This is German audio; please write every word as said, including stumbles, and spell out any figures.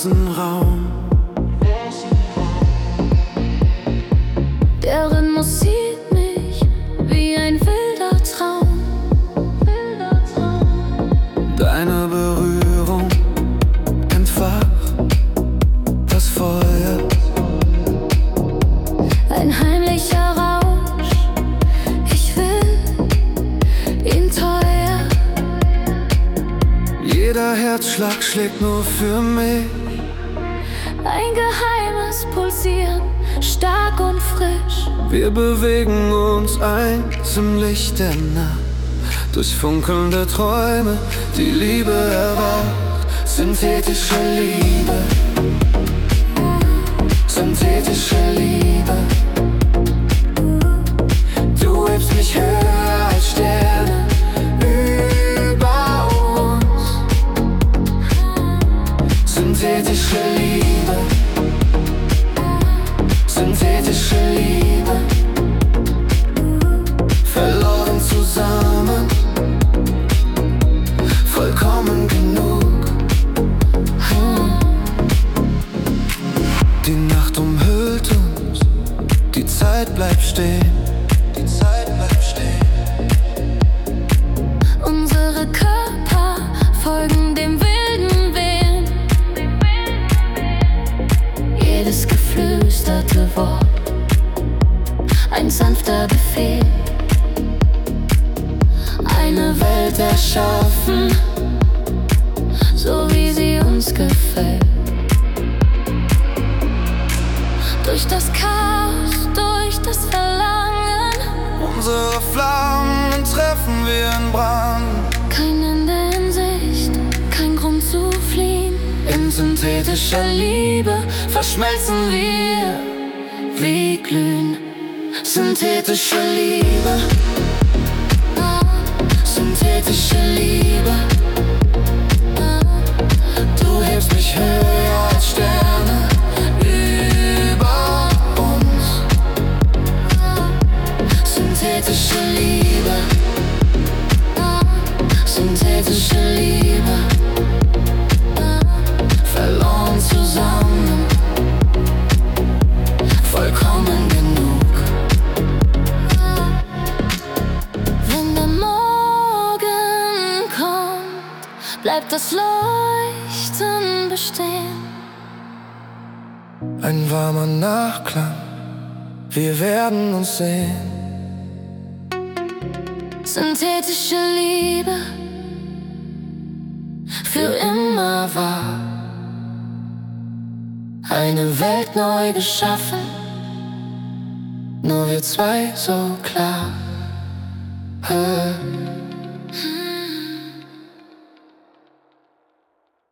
großen Raum. Der Rhythmus zieht mich wie ein wilder Traum. Deine Berührung entfacht das Feuer. Ein heimlicher Rausch, ich will ihn teuer. Jeder Herzschlag schlägt nur für mich. Ein geheimes Pulsieren, stark und frisch. Wir bewegen uns eins im Licht der Nacht. Durch funkelnde Träume, die Liebe erwacht. Synthetische Liebe, synthetische Liebe. Du hebst mich höher als Sterne über uns. Synthetische Liebe, synthetische Liebe. Verloren zusammen, vollkommen genug. Die Nacht umhüllt uns, die Zeit bleibt stehen. Die Zeit bleibt stehen. Unsere Körper folgen dem wilden Wehen. Jedes geflüsterte Wort, ein sanfter Befehl. Eine Welt erschaffen, so wie sie uns gefällt. Durch das Chaos, durch das Verlangen. Unsere Flammen treffen wir in Brand. Kein Ende in Sicht, kein Grund zu fliehen. In synthetischer Liebe verschmelzen wir wie glühen. Synthetische Liebe, synthetische Liebe. Du hebst mich höher als Sterne über uns. Synthetische Liebe, synthetische Liebe. Verloren zusammen, vollkommen genug. Wenn der Morgen kommt, bleibt das Leuchten bestehen. Ein warmer Nachklang, wir werden uns sehen. Synthetische Liebe, für immer wahr. Eine Welt neu geschaffen, nur wir zwei so klar. Äh.